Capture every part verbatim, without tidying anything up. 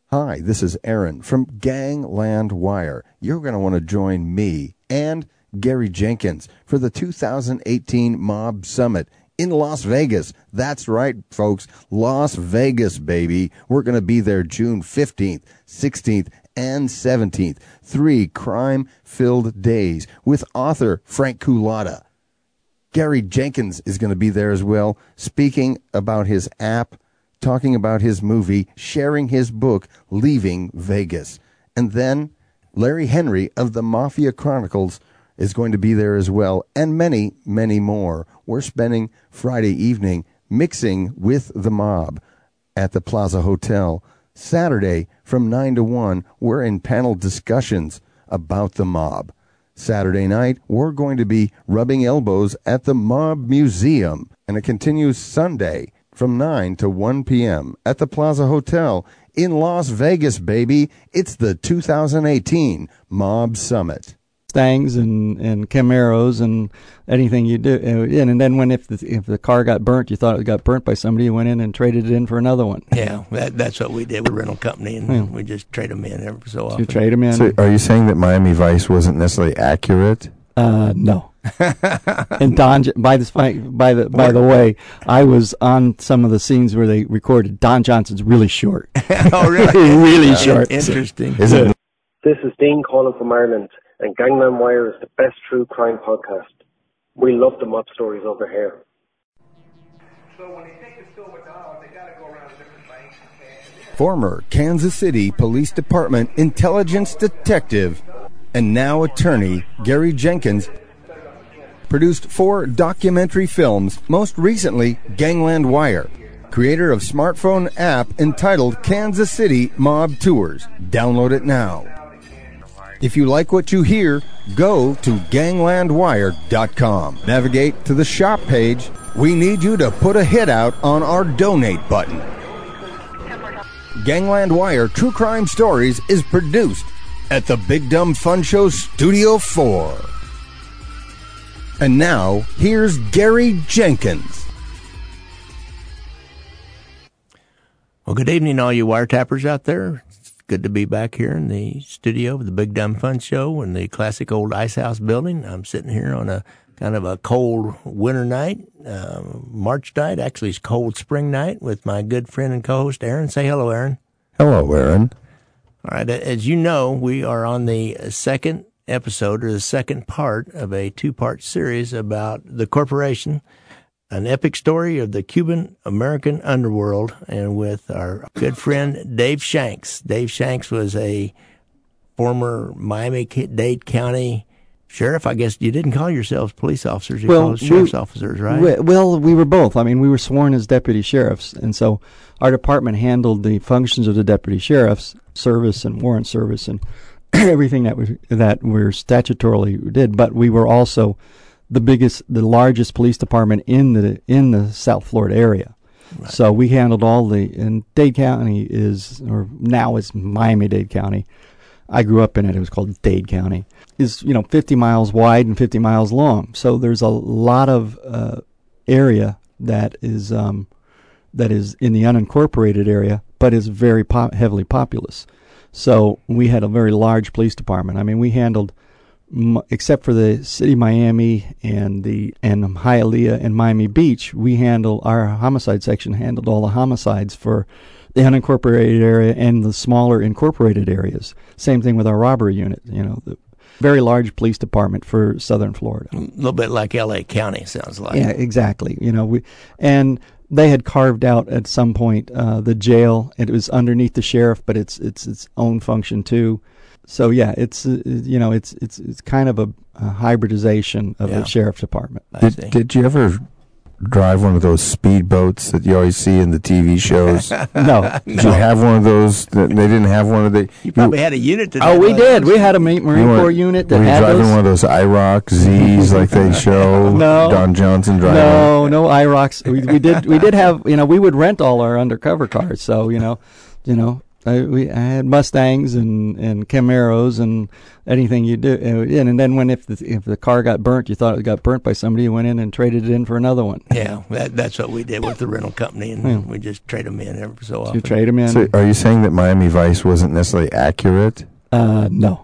Hi, this is Aaron from Gangland Wire. You're going to want to join me and Gary Jenkins for the two thousand eighteen Mob Summit in Las Vegas. That's right, folks. Las Vegas, baby. We're going to be there June fifteenth, sixteenth, and seventeenth. Three crime-filled days with author Frank Culotta. Gary Jenkins is going to be there as well, speaking about his app, talking about his movie, sharing his book, Leaving Vegas. And then Larry Henry of the Mafia Chronicles is going to be there as well, and many, many more. We're spending Friday evening mixing with the mob at the Plaza Hotel. Saturday from nine to one, we're in panel discussions about the mob. Saturday night, we're going to be rubbing elbows at the Mob Museum, and it continues Sunday from nine to one p.m. at the Plaza Hotel in Las Vegas, baby. It's the two thousand eighteen Mob Summit. Mustangs and, and Camaros and anything you do. And, and then when if the, if the car got burnt, you thought it got burnt by somebody, you went in and traded it in for another one. Yeah, that, that's what we did with a rental company, and yeah. we just trade them in every so often. You trade them in. So are you saying that Miami Vice wasn't necessarily accurate? Uh, no. And Don, by the by the by the way, I was on some of the scenes where they recorded. Don Johnson's really short. Oh, really? Really uh, short. Interesting. Is it? This is Dean calling from Ireland, and Gangland Wire is the best true crime podcast. We love the mob stories over here. So when they take the silver dollar, they got to go around different banks and cash it in. Former Kansas City Police Department intelligence detective and now attorney Gary Jenkins produced four documentary films, most recently Gangland Wire, creator of smartphone app entitled Kansas City Mob Tours. Download it now. If you like what you hear, go to gangland wire dot com. Navigate to the shop page. We need you to put a hit out on our donate button. Gangland Wire True Crime Stories is produced at the Big Dumb Fun Show Studio four. And now, here's Gary Jenkins. Well, good evening, all you wiretappers out there. It's good to be back here in the studio of the Big Dumb Fun Show in the classic old Ice House building. I'm sitting here on a kind of a cold winter night, uh, March night. Actually, it's cold spring night with my good friend and co-host, Aaron. Say hello, Aaron. Hello, Aaron. All right. As you know, we are on the second episode or the second part of a two-part series about the corporation, an epic story of the Cuban American underworld, and with our good friend Dave Shanks. Dave Shanks was a former Miami-Dade County sheriff. I guess you didn't call yourselves police officers, you well, called sheriff's we, officers, right? We, well, we were both. I mean, we were sworn as deputy sheriffs, and so our department handled the functions of the deputy sheriff's service and warrant service and everything that we that we're statutorily did. But we were also the biggest, the largest police department in the in the South Florida area. Right. So we handled all the, and Dade County is, or now it's Miami-Dade County. I grew up in it. It was called Dade County. Is you know fifty miles wide and fifty miles long. So there's a lot of uh, area that is um, that is in the unincorporated area, but is very po- heavily populous. So we had a very large police department. I mean, we handled, m- except for the city of Miami and the and Hialeah and Miami Beach, we handled, our homicide section handled all the homicides for the unincorporated area and the smaller incorporated areas. Same thing with our robbery unit. You know, the very large police department for Southern Florida. A little bit like L A County, sounds like. Yeah, exactly. You know, we and. They had carved out at some point uh, the jail. It was underneath the sheriff, but it's it's its own function too. So yeah, it's uh, you know it's it's it's kind of a, a hybridization of yeah. the sheriff's department. Did, did you ever drive one of those speedboats that you always see in the T V shows? No. Did no. you have one of those? That they didn't have one of the. You probably you, had a unit that. Oh, we did. Those. We had a Marine Corps were, unit that were you had driving those. one of those I ROC Z's like they show? No. Don Johnson driving. No, no I ROCs. We, we did. We did have. You know, we would rent all our undercover cars. So you know, you know, I, we, I had Mustangs and, and Camaros and anything you do. And, and then when if the, if the car got burnt, you thought it got burnt by somebody, you went in and traded it in for another one. Yeah, that, that's what we did with the rental company, and Yeah. we just trade them in every so So often. you trade them in. So are you saying that Miami Vice wasn't necessarily accurate? Uh, no.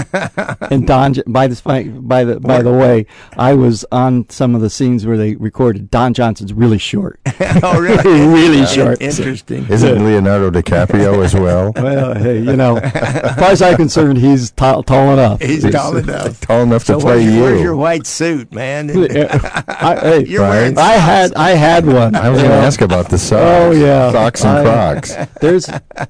And Don, by the by the by the way, I was on some of the scenes where they recorded. Don Johnson's really short. Oh, really? Really short. Interesting. Isn't Leonardo DiCaprio as well? Well, hey, you know, as far as I'm concerned, he's tall, tall enough. He's tall enough. Tall enough to So play where's, you. where's your white suit, man? I, hey, You're wearing I had I had one. I was you going to know. ask about the socks. Oh yeah, Socks and I- Crocs. There's,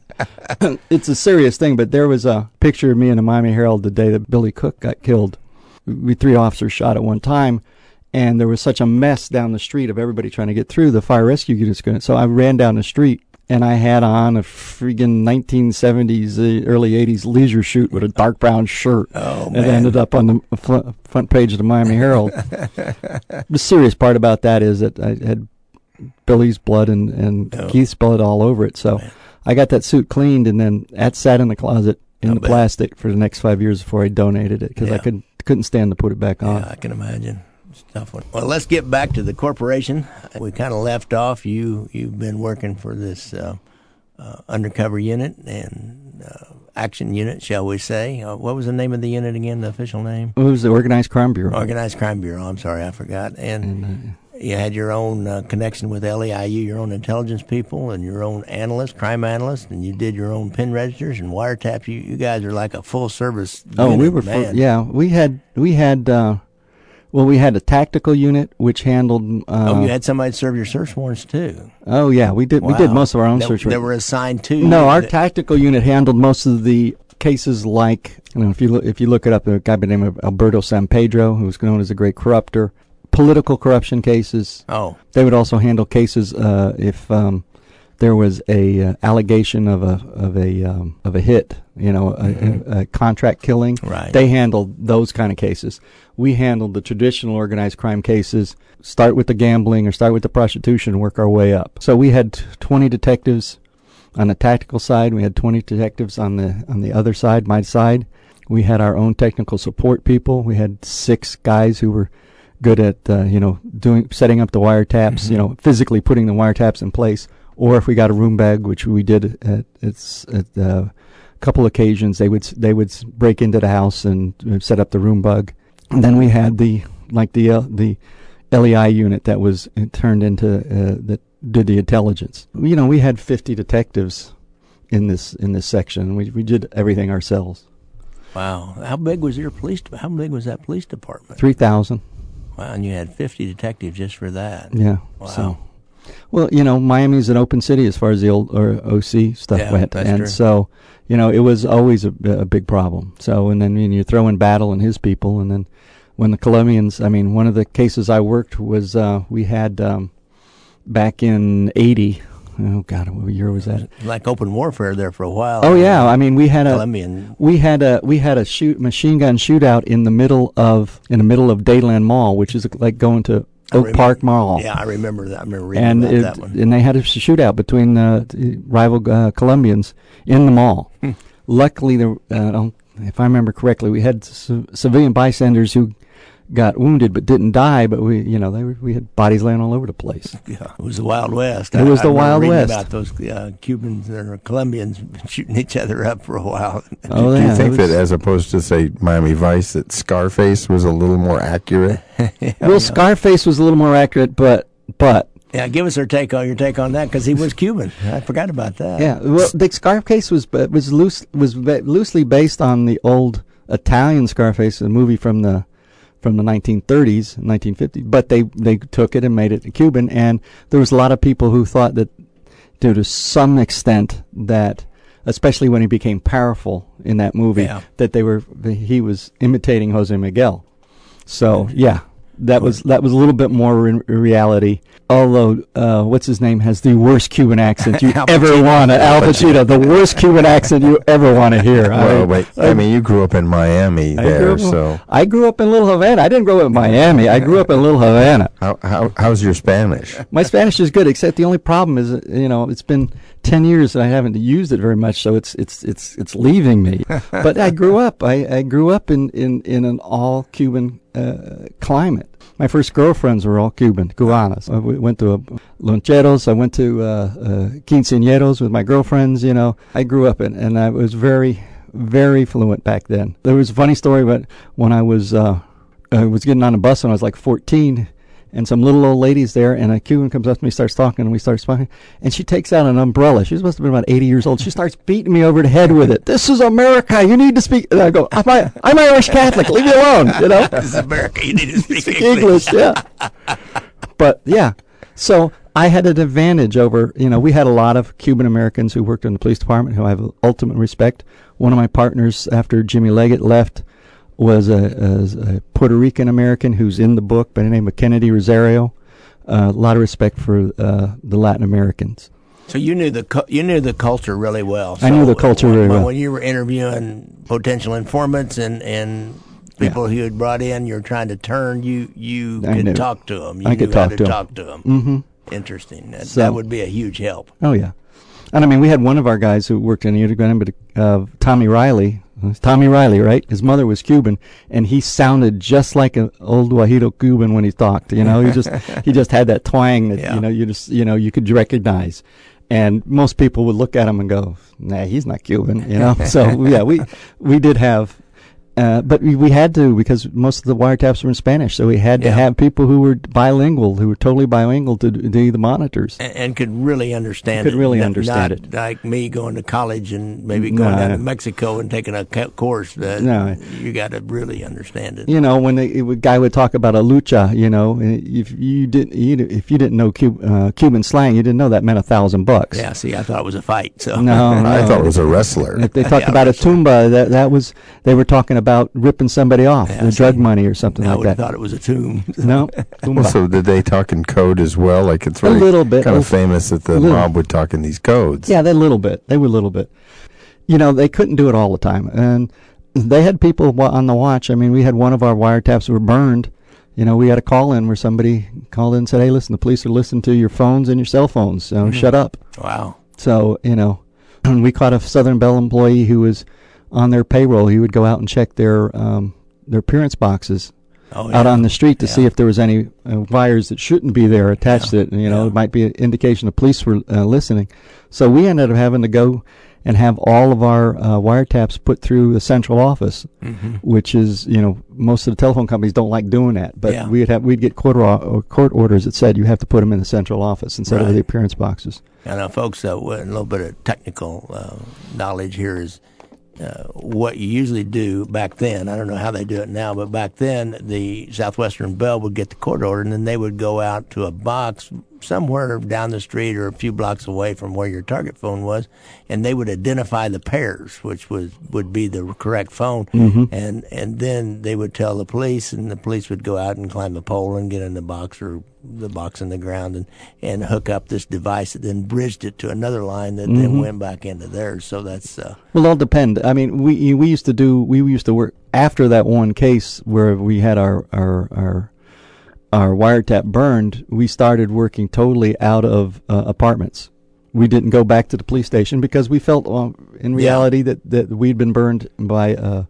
it's a serious thing, but there was a picture of me in the Miami Herald the day that Billy Cook got killed. We three officers shot at one time, and there was such a mess down the street of everybody trying to get through. The fire rescue units couldn't. So I ran down the street, and I had on a friggin' nineteen seventies, uh, early eighties leisure suit with a dark brown shirt. Oh, and man. it ended up on the fl- front page of the Miami Herald. The serious part about that is that I had Billy's blood and, and Oh. Keith's blood all over it. So Man. I got that suit cleaned, and then that sat in the closet in I the bet. plastic for the next five years before I donated it because I Yeah. couldn't couldn't stand to put it back on. Yeah, I can imagine. It's a tough one. Well, let's get back to the corporation. We kind of left off. You, you've been working for this uh, uh, undercover unit and uh, action unit, shall we say. Uh, what was the name of the unit again, the official name? It was the Organized Crime Bureau. Organized Crime Bureau. I'm sorry, I forgot. And, And, uh, you had your own uh, connection with L E I U, your own intelligence people, and your own analyst, crime analyst, and you did your own pin registers and wiretaps. You, you guys are like a full service. oh, unit, we were man. full, yeah. We had we had uh, well, we had a tactical unit which handled. Uh, Oh, you had somebody serve your search warrants too. oh yeah, we did. We did Wow. most of our own that, search. That were assigned to. No, our that- tactical unit handled most of the cases. Like, you know, if you look, if you look it up, a guy by the name of Alberto San Pedro, who was known as a great corrupter, political corruption cases. Oh, They would also handle cases uh, if um, there was a uh, allegation of a of a um, of a hit, you know, a, a, a contract killing. Right. They handled those kind of cases. We handled the traditional organized crime cases. Start with the gambling or start with the prostitution and work our way up. So we had twenty detectives on the tactical side. We had twenty detectives on the on the other side, my side. We had our own technical support people. We had six guys who were good at uh, you know doing setting up the wiretaps, you know, physically putting the wiretaps in place. Or if we got a room bag, which we did at it's at uh, a couple occasions, they would they would break into the house and uh, set up the room bug. And then we had the like the uh, the L E I unit that was uh, turned into uh, that did the intelligence. You know, we had fifty detectives in this in this section. We we did everything ourselves. wow! How big was your police? How big was that police department? Three thousand. Wow, and you had fifty detectives just for that. Yeah. Wow. So, well, you know, Miami's an open city as far as the old or O C stuff Yeah, went, that's and true. so you know it was always a, a big problem. So, and then you, know, you throw in Battle and his people, and then when the Colombians, I mean, one of the cases I worked was uh, we had um, back in eighty. Oh God, what year was that? Like open warfare there for a while. Oh yeah, I mean, we had a Colombian. we had a we had a shoot machine gun shootout in the middle of in the middle of Dayland Mall, which is like going to I Oak remember- Park Mall. Yeah, I remember that. I remember reading and about it, that one. and they had a shootout between uh, the rival uh, Colombians in the mall. Hmm. Luckily, there, uh, I don't- if I remember correctly, we had c- civilian bystanders who got wounded but didn't die. But we, you know, they were, we had bodies laying all over the place. Yeah, it was the Wild West. It I- was I the remember Wild reading West. about those uh, Cubans or Colombians shooting each other up for a while. Oh, Do yeah, you think it that, was- as opposed to say Miami Vice, that Scarface was a little more accurate? Well, Scarface was a little more accurate, but but Yeah, give us our take on your take on that because he was Cuban. I forgot about that. yeah, well, the Scarface was uh, was loose was ba- loosely based on the old Italian Scarface, a movie from the from the nineteen thirties, nineteen fifties. But they they took it and made it Cuban, and there was a lot of people who thought that, due to some extent, that especially when he became powerful in that movie, Yeah. that they were he was imitating Jose Miguel. So yeah, that was that was a little bit more in reality. Although, uh, what's his name has the worst Cuban accent you Al ever Pacino. want to. Al Pacino, the worst Cuban accent you ever want to hear. Well, I, but I mean, you grew up in Miami I grew there, up, so I grew up in Little Havana. I didn't grow up in Miami. I grew up in Little Havana. how, how how's your Spanish? My Spanish is good, except the only problem is, uh, you know, it's been ten years and I haven't used it very much, so it's it's it's it's leaving me. But I grew up. I, I grew up in, in, in an all Cuban uh, climate. My first girlfriends were all Cuban, Cubanas. I went to uh, loncheros. I went to uh, uh, quinceañeros with my girlfriends. You know, I grew up in, and I was very, very fluent back then. There was a funny story about when I was uh, I was getting on a bus when I was like fourteen. And some little old lady's there, and a Cuban comes up to me, starts talking, and we start speaking. And she takes out an umbrella. She must have been about eighty years old. She starts beating me over the head with it. This is America. You need to speak. And I go, I'm, I, I'm Irish Catholic. Leave me alone. You know. This is America. You need to speak English. English. Yeah. But yeah, so I had an advantage over. You know, we had a lot of Cuban Americans who worked in the police department who I have ultimate respect. One of my partners, after Jimmy Leggett left, was a, a, a Puerto Rican American who's in the book by the name of Kennedy Rosario. Uh, a lot of respect for uh, the Latin Americans. So you knew the cu- you knew the culture really well. So I knew the culture when, really well. When you were interviewing potential informants and, and people Yeah. who had brought in, you're trying to turn, you you I could knew. talk to them. You I knew could how talk to to 'em. talk to them. Mm-hmm. Interesting. That, So- that would be a huge help. Oh, yeah. And I mean, we had one of our guys who worked in the underground, but uh, Tommy Riley. Tommy Riley, right? His mother was Cuban, and he sounded just like an old Guajiro Cuban when he talked. You know, he just he just had that twang that Yeah. you know you just you know you could recognize. And most people would look at him and go, "Nah, he's not Cuban," you know. So yeah, we we did have. Uh, but we, we had to, because most of the wiretaps were in Spanish, so we had to Yeah. have people who were bilingual, who were totally bilingual to do the monitors. And, and could really understand Could it. really Not- understand not it. Like me going to college and maybe going No, down no. to Mexico and taking a co- course. Uh, No. You got to really understand it. You know, when the a guy would talk about a lucha, you know, if you didn't, you, if you didn't know Cub, uh, Cuban slang, you didn't know that meant a thousand bucks. Yeah, see, I thought it was a fight. So No, no. I thought it was a wrestler. If they talked Yeah, about a wrestling. tumba, that that was they were talking about ripping somebody off, Yeah, the see, drug money or something I like would have that. thought it was a tomb. No, tumba. Well, so did they talk in code as well? Like it's A very little bit. kind A of famous that the little. mob would talk in these codes. Yeah, they a little bit. They were a little bit. You know, they couldn't do it all the time, and they had people wa- on the watch. I mean, we had one of our wiretaps were burned. You know, we had a call in where somebody called in and said, "Hey, listen, the police are listening to your phones and your cell phones. So shut up." Wow. So, you know, we caught a Southern Bell employee who was on their payroll. He would go out and check their um, their appearance boxes Oh, out yeah. on the street to Yeah. see if there was any uh, wires that shouldn't be there attached to it. And, you know, Yeah. it might be an indication the police were uh, listening. So we ended up having to go and have all of our uh, wiretaps put through the central office, Mm-hmm. which is, you know, most of the telephone companies don't like doing that. But Yeah. we'd have we'd get court, or court orders that said you have to put them in the central office instead of Right. the appearance boxes. I know, folks, uh, a little bit of technical uh, knowledge here is uh, what you usually do back then. I don't know how they do it now, but back then the Southwestern Bell would get the court order, and then they would go out to a box somewhere down the street or a few blocks away from where your target phone was, and they would identify the pairs, which was would be the correct phone, Mm-hmm. and and then they would tell the police, and the police would go out and climb a pole and get in the box or the box in the ground and, and hook up this device that then bridged it to another line that Mm-hmm. then went back into theirs. So that's uh, Well, it'll depend. I mean, we we used to do we used to work after that one case where we had our our our, our wiretap burned. We started working totally out of uh, apartments. We didn't go back to the police station because we felt, well, in reality, that, that we'd been burned by uh,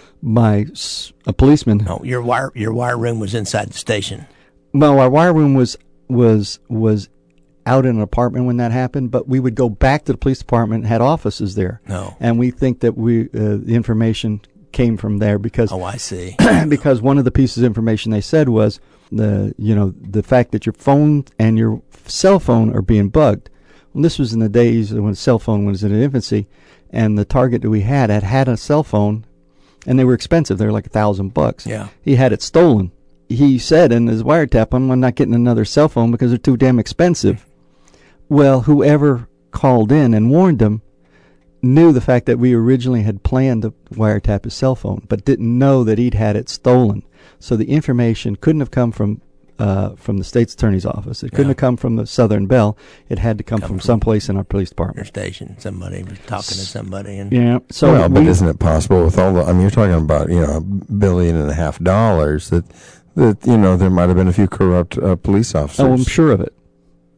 by s- a policeman. no, your wire your wire room was inside the station. Well, our wire room was was was out in an apartment when that happened, but we would go back to the police department and had offices there. No. And we think that we uh, the information came from there because Oh, I see. because one of the pieces of information they said was the you know the fact that your phone and your cell phone are being bugged. Well, this was in the days when the cell phone was in infancy, and the target that we had had had a cell phone, and they were expensive. They were like a thousand bucks. Yeah. He had it stolen. He said in his wiretap, "I'm not getting another cell phone because they're too damn expensive." Well, whoever called in and warned him knew the fact that we originally had planned to wiretap his cell phone, but didn't know that he'd had it stolen. So the information couldn't have come from uh, from the state's attorney's office. It couldn't Yeah. have come from the Southern Bell. It had to come, Come from from- someplace in our police Your department. station. Somebody was talking to somebody, and Yeah. So well, but we- isn't it possible with all the? I mean, you're talking about you know a billion and a half dollars that that you know there might have been a few corrupt uh, police officers. oh, I'm sure of it.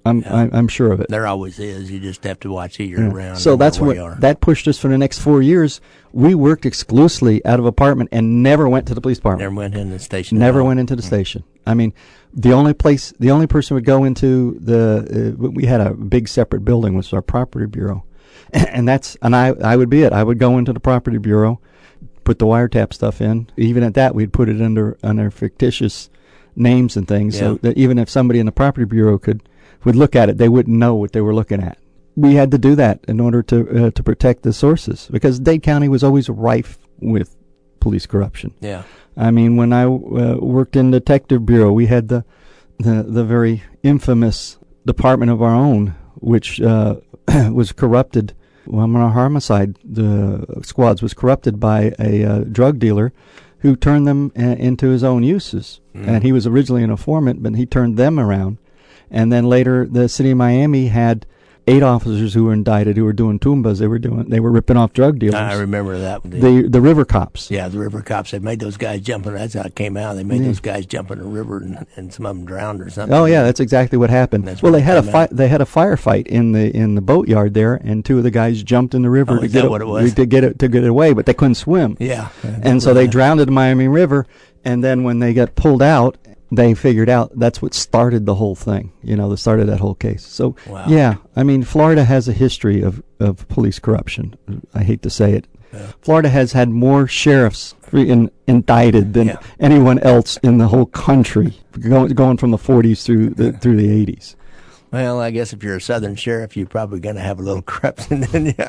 I'm Yeah. I'm, I'm sure of it. There always is. You just have to watch who you're Yeah. around. So and that's where what you are. that pushed us for the next four years. We worked exclusively out of apartment and never went to the police department. Never went in the station. Never at all. went into the station. I mean, the only place, the only person would go into the. Uh, we had a big separate building, which was our property bureau, and that's and I I would be it. I would go into the property bureau, put the wiretap stuff in. Even at that, we'd put it under under fictitious names and things, so Yeah. that even if somebody in the property bureau could would look at it, they wouldn't know what they were looking at. We had to do that in order to uh, to protect the sources, because Dade County was always rife with police corruption. Yeah. I mean, when I uh, worked in the detective bureau, we had the the the very infamous department of our own, which uh, was corrupted. Well, on our homicide, the squads was corrupted by a uh, drug dealer who turned them uh, into his own uses. Mm. And he was originally an informant, but he turned them around. And then later, the city of Miami had eight officers who were indicted who were doing tumbas. They were doing they were ripping off drug dealers. I remember that. The the river cops. Yeah, the river cops. They made those guys jump in. That's how it came out. They made Yeah. those guys jump in the river, and, and some of them drowned or something. Oh yeah, that's exactly what happened. That's well, where they it had a came fi- out. they had a firefight in the in the boatyard there, and two of the guys jumped in the river Oh, to is get that it, what it was? to get it to get it away, but they couldn't swim. Yeah. And so they drowned in the Miami River, and then when they got pulled out, they figured out that's what started the whole thing, you know, that started that whole case. So, Wow. yeah, I mean, Florida has a history of, of police corruption. I hate to say it. Yeah. Florida has had more sheriffs in, indicted than Yeah. anyone else in the whole country, going, going from the forties through the, through the eighties. Well, I guess if you're a Southern sheriff, you're probably going to have a little corruption.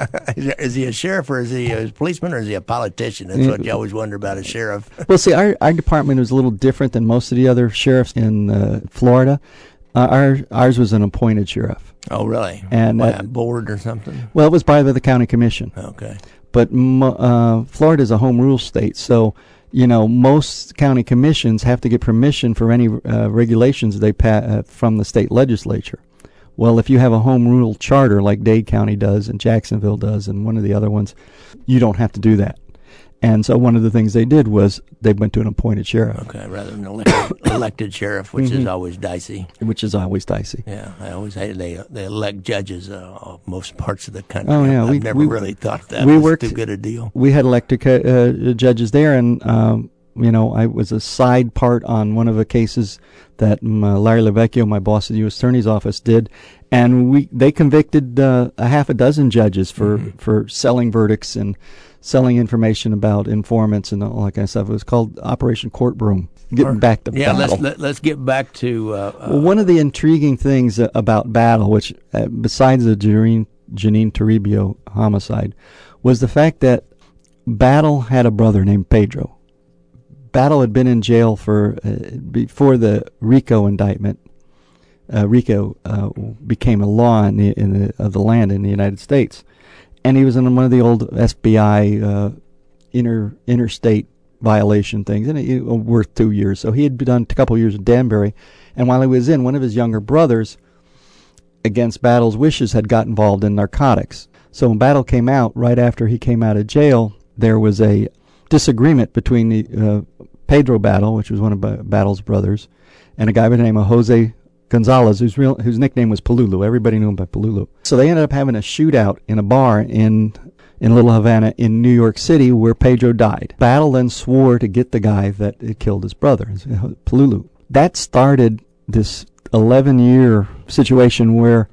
Is he a sheriff, or is he a policeman, or is he a politician? That's what you always wonder about a sheriff. Well, see, our, our department was a little different than most of the other sheriffs in uh, Florida. Uh, our ours was an appointed sheriff. Oh, really? And, By uh, a board or something? Well, it was by the county commission. Okay. But mo- uh, Florida is a home rule state, so you know most county commissions have to get permission for any uh, regulations they pa- uh, from the state legislature. Well, if you have a home rule charter like Dade County does and Jacksonville does and one of the other ones, you don't have to do that. And so one of the things they did was they went to an appointed sheriff, Okay, rather than an elected, elected sheriff, which is always dicey. which is always dicey. Yeah, I always hated they they elect judges uh, of most parts of the country. Oh, yeah, I've we- never we- really thought that we was worked- too good a deal. We had elected uh, judges there, and um, you know, I was a side part on one of the cases that um, uh, Larry Lavecchio, my boss at the U S Attorney's Office, did, and we they convicted uh, a half a dozen judges for, Mm-hmm. for selling verdicts and selling information about informants and all that kind of stuff. It was called Operation Courtroom. Getting back to Yeah, battle. let's let, let's get back to. Uh, uh, Well, one of the intriguing things uh, about Battle, which uh, besides the Janine, Janine Toribio homicide, was the fact that Battle had a brother named Pedro. Battle had been in jail for uh, before the RICO indictment. Uh, RICO uh, became a law in the, in the of the land in the United States, and he was in one of the old S B I uh, inter interstate violation things, and it, uh, worth two years. So he had done a couple years in Danbury, and while he was in, one of his younger brothers, against Battle's wishes, had got involved in narcotics. So when Battle came out, right after he came out of jail, there was a disagreement between the uh, Pedro Battle, which was one of ba- Battle's brothers, and a guy by the name of Jose Gonzalez, whose real whose nickname was Palulu. Everybody knew him by Palulu. So they ended up having a shootout in a bar in in Little Havana in New York City, where Pedro died. Battle then swore to get the guy that had killed his brother, Palulu. That started this eleven-year situation where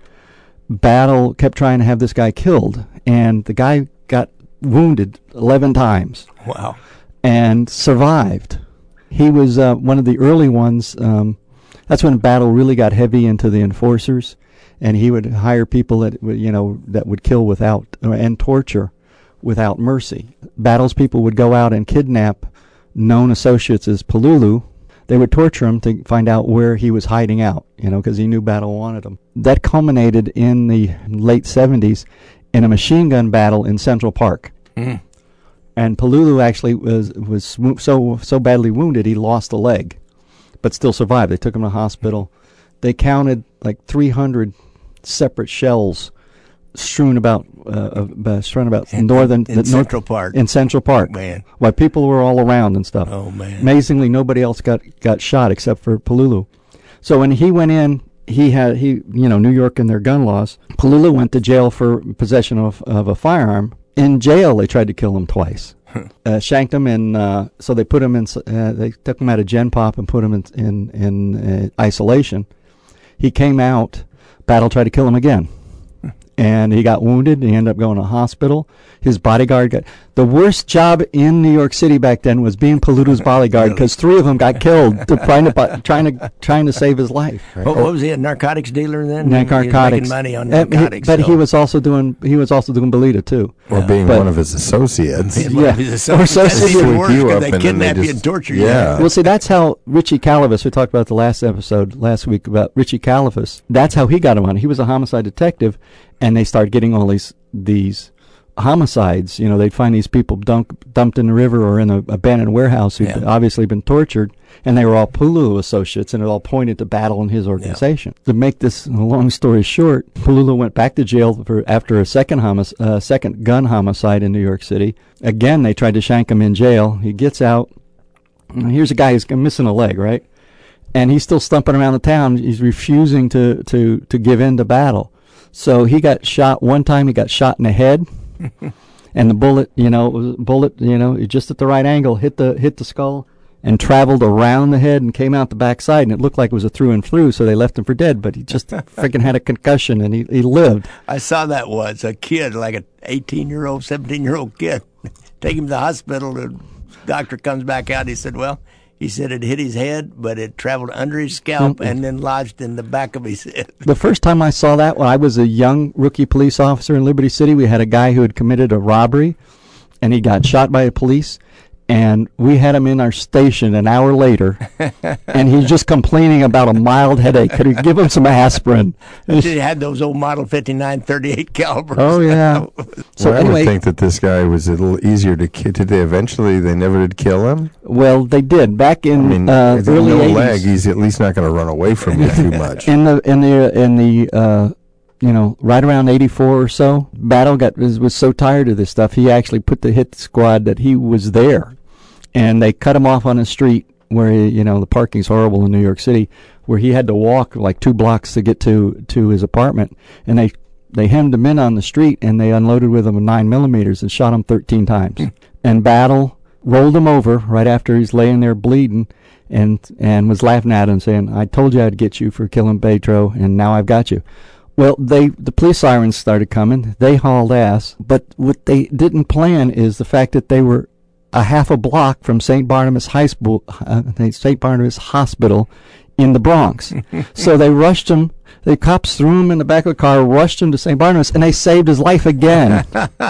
Battle kept trying to have this guy killed, and the guy got wounded eleven times wow. and survived. He was uh, one of the early ones. Um, that's when Battle really got heavy into the enforcers, and he would hire people that would, you know, that would kill without uh, and torture without mercy. Battle's people would go out and kidnap known associates as Palulu. They would torture him to find out where he was hiding out, you know, because he knew Battle wanted him. That culminated in the late seventies in a machine gun battle in Central Park. Mm. And Palulu actually was was so so badly wounded he lost a leg, but still survived. They took him to the hospital. They counted like three hundred separate shells strewn about uh, uh, strewn about In- northern in the Central north, Park. in Central Park. Man. While people were all around and stuff. Oh, man. Amazingly, nobody else got got shot except for Palulu. So when he went in, he had he you know New York and their gun laws. Palula went to jail for possession of of a firearm. In jail, they tried to kill him twice. Uh, shanked him, and uh, so they put him in. Uh, they took him out of Gen Pop and put him in in, in uh, isolation. He came out. Battle tried to kill him again, and he got wounded. And he ended up going to a hospital. His bodyguard got the worst job in New York City back then was being Palula's bodyguard because three of them got killed to trying to trying to trying to save his life. What, what was he, a narcotics dealer then? Narcotics, he was making money on Uh, he- narcotics. but so. he was also doing he was also doing Belita too. Or being But- one of his associates. He yeah. was associates. Or associates That's even with worse you 'cause up they and then they kidnap you just- and torture yeah. you. Well, see, that's how Richie Calavis, we talked about the last episode last week about Richie Calavis. That's how he got him on. He was a homicide detective, and they started getting all these these homicides. You know, they'd find these people dunk, dumped in the river or in an abandoned warehouse who'd Yeah. obviously been tortured, and they were all Palula associates, and it all pointed to Battle and his organization. To make this a long story short, Palula went back to jail for after a second homic- uh, second gun homicide in New York City. Again, they tried to shank him in jail. He gets out. Here's a guy who's missing a leg, right? And he's still stumping around the town. He's refusing to, to, to give in to Battle. So he got shot one time. He got shot in the head, and the bullet, you know, it was a bullet, you know, just at the right angle, hit the hit the skull, and traveled around the head and came out the backside, and it looked like it was a through and through. So they left him for dead, but he just freaking had a concussion, and he he lived. I saw that once. A kid, like an eighteen-year-old, seventeen-year-old kid, take him to the hospital. The doctor comes back out. He said, well, he said it hit his head, but it traveled under his scalp Mm-mm. and then lodged in the back of his head. The first time I saw that, when I was a young rookie police officer in Liberty City, we had a guy who had committed a robbery, and he got shot by the police. And we had him in our station an hour later, and he's just complaining about a mild headache. Could we give him some aspirin? He had those old Model fifty-nine thirty-eight calibers. Oh, yeah. So well, I anyway, would think that this guy was a little easier to kill. Did they eventually? They never did kill him. well, they did back in I mean, uh, if there's early no eighties. leg. He's at least not going to run away from you too much. In the in the in the uh, you know, right around eighty-four or so, Battle got was, was so tired of this stuff, he actually put the hit squad that he was there, and they cut him off on the street where he, you know, the parking's horrible in New York City, where he had to walk like two blocks to get to to his apartment, and they they hemmed him in on the street, and they unloaded with him a nine millimeters and shot him thirteen times, and Battle rolled him over right after he's laying there bleeding, and and was laughing at him, saying, "I told you I'd get you for killing Betro, and now I've got you." Well, they the police sirens started coming. They hauled ass, but what they didn't plan is the fact that they were a half a block from Saint Barnabas High School, uh, Saint Barnabas Hospital, in the Bronx. So they rushed him. The cops threw him in the back of the car, rushed him to Saint Barnabas, and they saved his life again.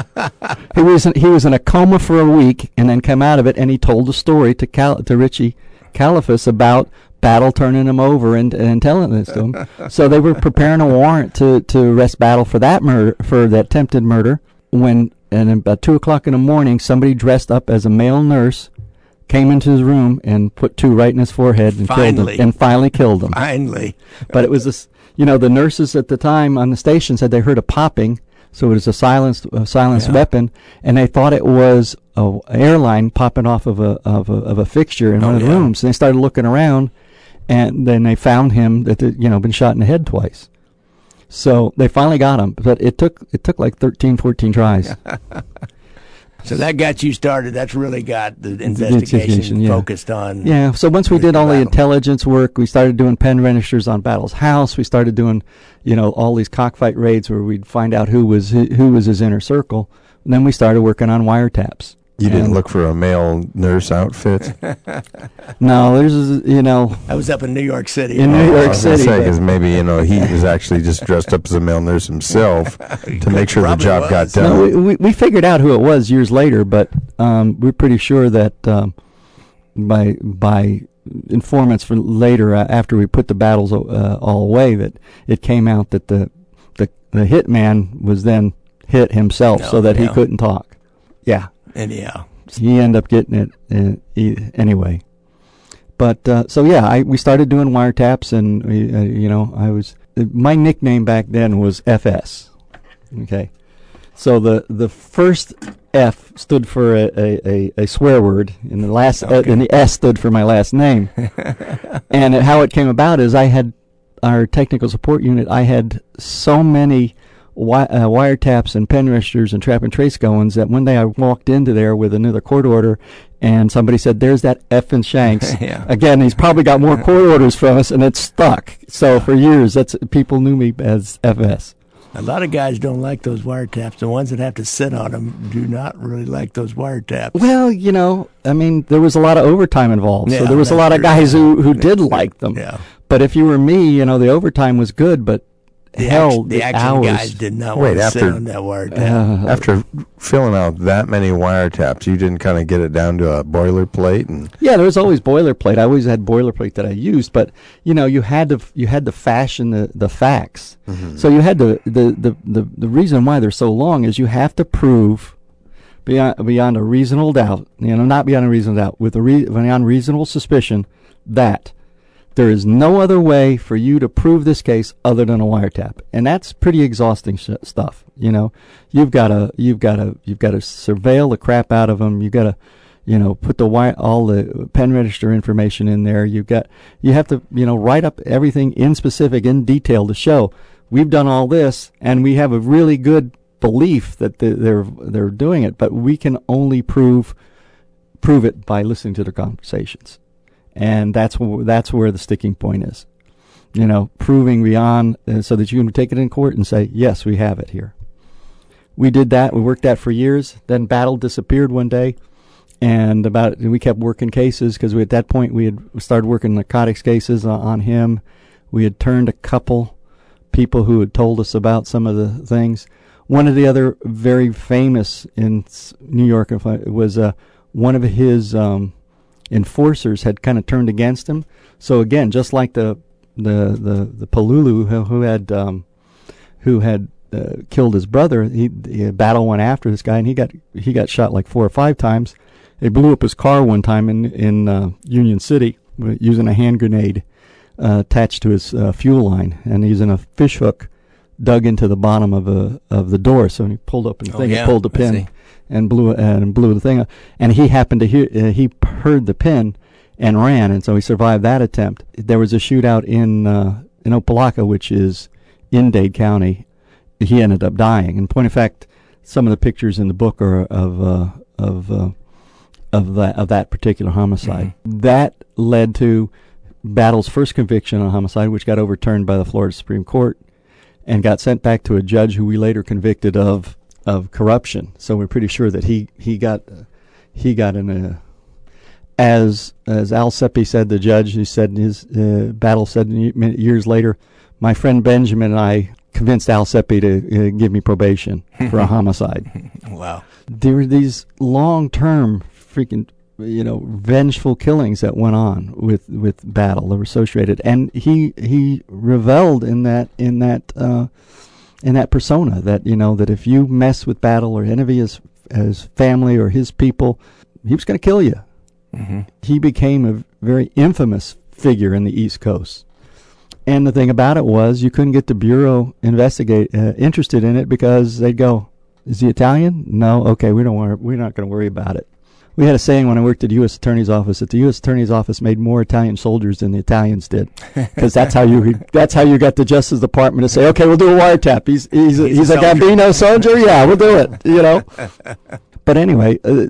he was in, he was in a coma for a week, and then came out of it, and he told the story to Cal, to Richie Calavis about Battle turning him over and and telling this to him. So they were preparing a warrant to, to arrest Battle for that murder, for that attempted murder. When and about two o'clock in the morning, somebody dressed up as a male nurse came into his room and put two right in his forehead and Finally. killed him. And finally killed him. Finally. But it was this, you know, the nurses at the time on the station said they heard a popping, so it was a silenced, a silenced Yeah. weapon, and they thought it was a airline popping off of a of a, of a fixture in Oh, one of the yeah. rooms. And they started looking around, and then they found him that had, you know, been shot in the head twice. So they finally got him, but it took it took like thirteen, fourteen tries. So that got you started. That's really got the investigation, investigation yeah. focused on. Yeah, so once we Mister did all the Battle. intelligence work, we started doing pen registers on Battle's house. We started doing, you know, all these cockfight raids where we'd find out who was who was his inner circle. And then we started working on wiretaps. You didn't And- look for a male nurse outfit? No, there's, you know, I was up in New York City. In New I York was gonna City, say, but- 'cause maybe, you know, he was actually just dressed up as a male nurse himself to make sure the Probably job got was. done. no, we, we we figured out who it was years later, but um, we're pretty sure that um, by by informants for later, uh, after we put the battles uh, all away, that it came out that the the the hitman was then hit himself, No, so that he yeah. couldn't talk. Yeah, Anyhow. he ended up getting it uh, he, anyway. But uh, so yeah, I we started doing wiretaps, and we, uh, you know, I was my nickname back then was F S. Okay, so the the first F stood for a, a, a, a swear word, and the last uh, Okay. and the S stood for my last name. And how it came about is I had our technical support unit, I had so many wi- uh, wiretaps and pen registers and trap and trace goings that one day I walked into there with another court order, and somebody said, "There's that effing Shanks." Yeah. Again, he's probably got more court orders from us, and it's stuck. So for years, that's people knew me as F S. A lot of guys don't like those wiretaps. The ones that have to sit on them do not really like those wiretaps. Well, you know, I mean, there was a lot of overtime involved, Yeah, so there was a that's lot of true. guys who, who did like them. Yeah. But if you were me, you know, the overtime was good, but The, hell, act- the the action hours. guys did not Wait, want to sit after- on that wiretap. Uh, After filling out that many wiretaps, you didn't kind of get it down to a boilerplate, and Yeah, there was always boilerplate. I always had boilerplate that I used, but you know, you had to you had to fashion the, the facts. So you had to the, the, the, the reason why they're so long is you have to prove beyond beyond a reasonable doubt, you know, not beyond a reasonable doubt, with a re, beyond reasonable suspicion that there is no other way for you to prove this case other than a wiretap, and that's pretty exhausting sh- stuff. You know, you've got to you've got to you've got to surveil the crap out of them. You've got to, you know, put the wire, all the pen register information in there. You've got you have to you know write up everything in specific, in detail to show we've done all this, and we have a really good belief that the, they're they're doing it, but we can only prove prove it by listening to their conversations. And that's wh- that's where the sticking point is, you know, proving beyond uh, so that you can take it in court and say, yes, we have it here. We did that. We worked that for years. Then Battle disappeared one day, and about we kept working cases because we at that point we had started working narcotics cases on, on him. We had turned a couple people who had told us about some of the things. One of the other very famous in New York was uh, one of his. Um, enforcers had kind of turned against him. So again, just like the the the, the Palulu who, who had um, who had uh, killed his brother, he, he Battle went after this guy, and he got he got shot like four or five times. They blew up his car one time in in uh, Union City using a hand grenade uh, attached to his uh, fuel line, and using a fish hook dug into the bottom of a of the door. So when he pulled up and Oh, thing, yeah, he pulled the I pin see. and blew and blew the thing up. And he happened to hear uh, he heard the pin and ran, and so he survived that attempt. There was a shootout in uh, in Opelika, which is in Dade County. He ended up dying. In point of fact, some of the pictures in the book are of uh, of uh, of that of that particular homicide. Mm-hmm. That led to Battle's first conviction on homicide, which got overturned by the Florida Supreme Court and got sent back to a judge who we later convicted of of corruption. So we're pretty sure that he he got uh, he got in a as as Al Seppi said, the judge, he said his uh, Battle said years later, my friend Benjamin and I convinced Al Seppi to uh, give me probation for a homicide. Wow. There were these long-term freaking, you know, vengeful killings that went on with, with Battle that were associated, and he he reveled in that in that uh, in that persona that, you know, that if you mess with Battle or any of his his family or his people, he was going to kill you. Mm-hmm. He became a very infamous figure in the East Coast. And the thing about it was, you couldn't get the Bureau investigate uh, interested in it because they'd go, "Is he Italian? No, okay, we don't want. We're not going to worry about it." We had a saying when I worked at the U S Attorney's office that the U S Attorney's office made more Italian soldiers than the Italians did, because that's how you that's how you got the Justice Department to say, "Okay, we'll do a wiretap. He's he's a, He's he's a a, soldier." Gambino soldier. Yeah, we'll do it." You know. But anyway, uh,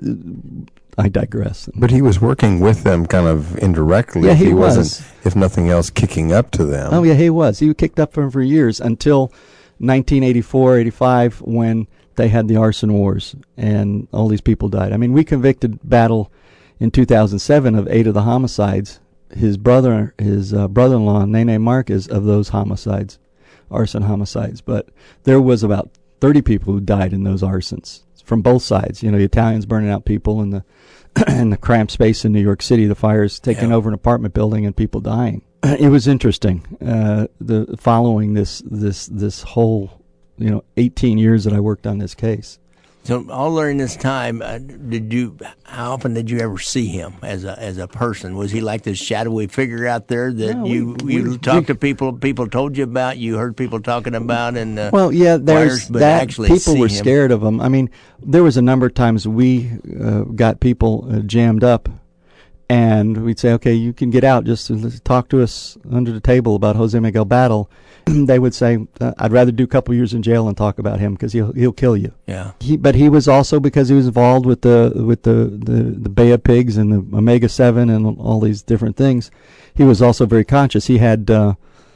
I digress. but he was working with them kind of indirectly. Yeah, he wasn't, was. if nothing else, kicking up to them. Oh, yeah, he was. He kicked up for him for years until nineteen eighty-four, eighty-five, when they had the arson wars and all these people died. I mean, we convicted Battle in two thousand seven of eight of the homicides. His brother, his uh, brother-in-law, Nene Marquez, of those homicides, arson homicides. But there was about thirty people who died in those arsons from both sides. You know, the Italians burning out people in the in the cramped space in New York City, the fires taking Yeah. over an apartment building and people dying. It was interesting. Uh, the following this this this whole, you know, eighteen years that I worked on this case. So all during this time, uh, did you? How often did you ever see him as a as a person? Was he like this shadowy figure out there that No, you we- you we- talked we- to people, people told you about, you heard people talking about, and uh, Well, yeah, there's wires, but that. actually People see were him. scared of him. I mean, there was a number of times we uh, got people uh, jammed up, And we'd say, okay, you can get out. Just to talk to us under the table about Jose Miguel Battle. They would say, uh, I'd rather do a couple years in jail and talk about him because he'll he'll kill you. Yeah. He, but he was also, because he was involved with the with the, the, the Bay of Pigs and the Omega seven and all these different things, he was also very conscious. He had uh,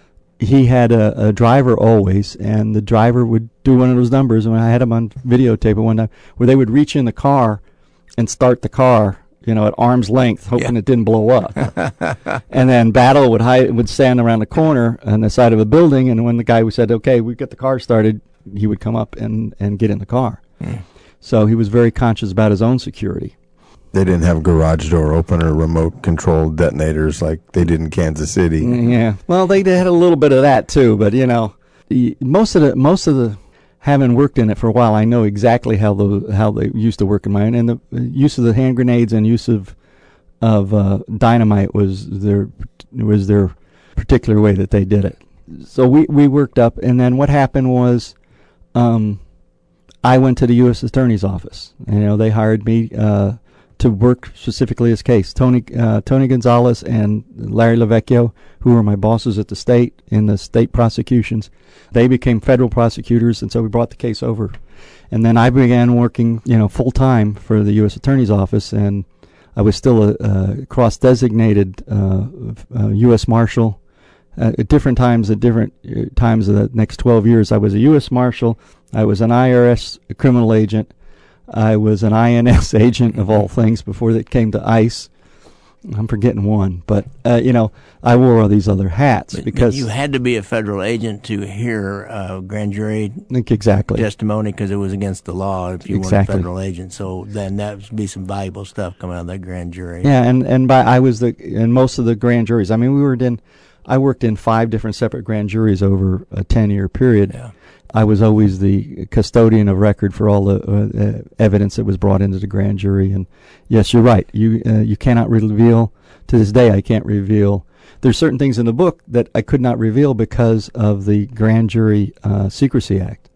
he had a, a driver always, and the driver would do one of those numbers, and I had him on videotape at one time, where they would reach in the car and start the car, you know, at arm's length, hoping yeah. it didn't blow up. And then Battle would hide, would stand around the corner on the side of a building, and when the guy said, okay, we get the car started, he would come up and, and get in the car. Mm. So he was very conscious about his own security. They didn't have garage door opener, remote controlled detonators like they did in Kansas City. Yeah. Well, they had a little bit of that too, but you know, most of the, most of the, having worked in it for a while, I know exactly how the how they used to work in mine, and the use of the hand grenades and use of of uh, dynamite was their was their particular way that they did it. So we, we worked up, and then what happened was, um, I went to the U S Attorney's office. You know, they hired me uh, to work specifically this case. Tony uh, Tony Gonzalez and Larry Lavecchio, who were my bosses at the state in the state prosecutions, they became federal prosecutors, and so we brought the case over. And then I began working, you know, full time for the U S Attorney's office, and I was still a, a cross-designated uh, uh, U S Marshal. Uh, at different times, at different uh, times of the next twelve years, I was a U S Marshal. I was an I R S criminal agent. I was an I N S agent of all things before that came to ICE. I'm forgetting one, but uh, you know, I wore all these other hats but, because but you had to be a federal agent to hear uh, grand jury exactly testimony because it was against the law if you exactly. weren't a federal agent. So then that would be some valuable stuff coming out of that grand jury. Yeah, and and by I was the in most of the grand juries. I mean, we were in. I worked in five different separate grand juries over a ten-year period. Yeah. I was always the custodian of record for all the uh, uh, evidence that was brought into the grand jury. And yes, you're right. You uh, you cannot reveal, to this day I can't reveal. There's certain things in the book that I could not reveal because of the Grand Jury uh, Secrecy Act.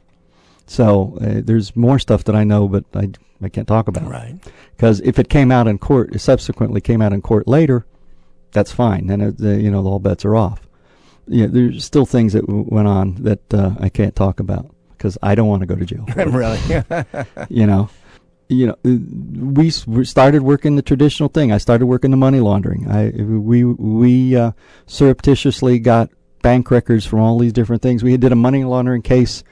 So uh, there's more stuff that I know, but I, I can't talk about. Right. Because if it came out in court, it subsequently came out in court later, that's fine. Then, it, the, you know, all bets are off. Yeah, there's still things that w- went on that uh, I can't talk about because I don't want to go to jail. Really? you know, you know, we, we started working the traditional thing. I started working the money laundering. I we we uh, surreptitiously got bank records from all these different things. We did a money laundering case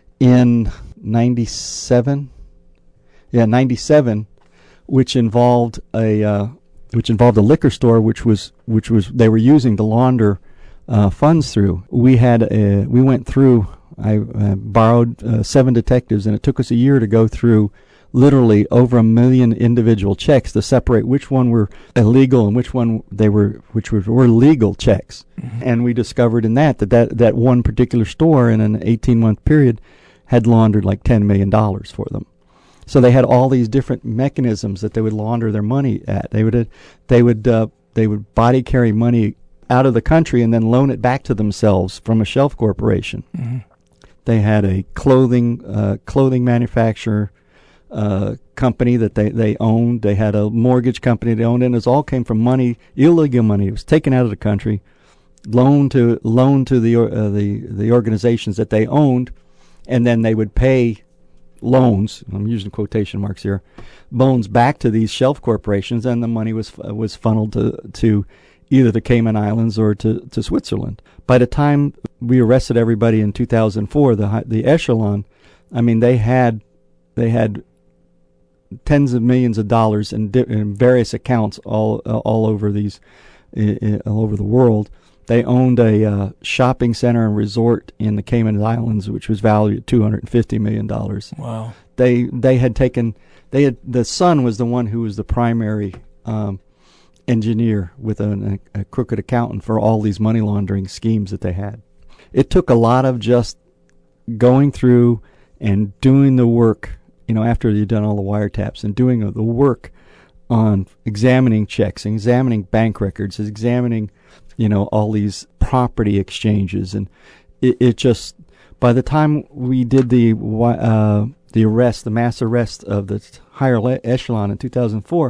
in ninety-seven. Yeah, ninety-seven, which involved a uh, which involved a liquor store, which was which was they were using to launder Uh, funds through. We had a, we went through. I uh, borrowed uh, seven detectives, and it took us a year to go through literally over a million individual checks to separate which one were illegal and which one they were, which were, were legal checks. Mm-hmm. And we discovered in that that, that that one particular store in an eighteen month period had laundered like ten million dollars for them. So they had all these different mechanisms that they would launder their money at. They would uh, they would uh, they would body carry money out of the country and then loan it back to themselves from a shelf corporation. Mm-hmm. They had a clothing uh, clothing manufacturer uh, company that they, they owned. They had a mortgage company they owned, and it all came from money, illegal money. It was taken out of the country, loaned to loaned to the uh, the the organizations that they owned, and then they would pay loans. I'm using quotation marks here, loans back to these shelf corporations, and the money was uh, was funneled to to. either the Cayman Islands or to, to Switzerland. By the time we arrested everybody in two thousand four, the the echelon, I mean, they had they had tens of millions of dollars in, di- in various accounts all uh, all over these uh, all over the world. They owned a uh, shopping center and resort in the Cayman Islands, which was valued at two hundred fifty million dollars. Wow! They they had taken they had the son was the one who was the primary. Um, engineer with a, a crooked accountant for all these money laundering schemes that they had. It took a lot of just going through and doing the work, you know, after you've done all the wiretaps and doing the work on examining checks, examining bank records, examining, you know, all these property exchanges. And it, it just, by the time we did the uh, the arrest, the mass arrest of the higher le- echelon in two thousand four,